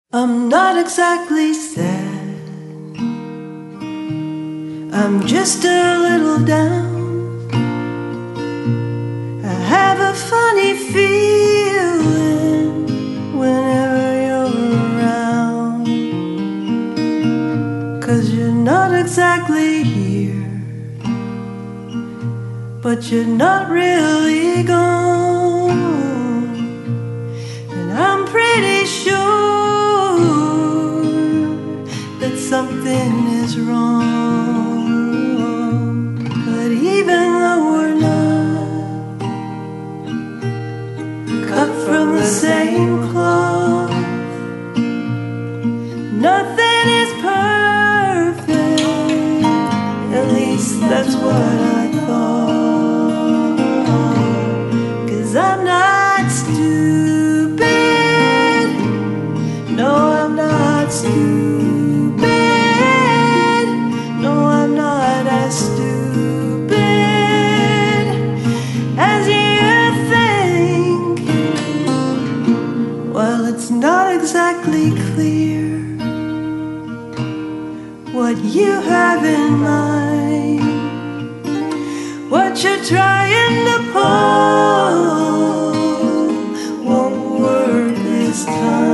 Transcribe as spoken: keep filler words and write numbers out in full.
I'm not exactly sad, I'm just a little down. I have a funny feeling whenever you're around, 'cause you're not exactly here, but you're not really gone. And I'm pretty sure that something is wrong. But even though we're not cut from the same cloth, nothing is perfect. At least that's what I thought. 'Cause I'm not stupid. No, I'm not stupid. It's not exactly clear what you have in mind, what you're trying to pull won't work this time.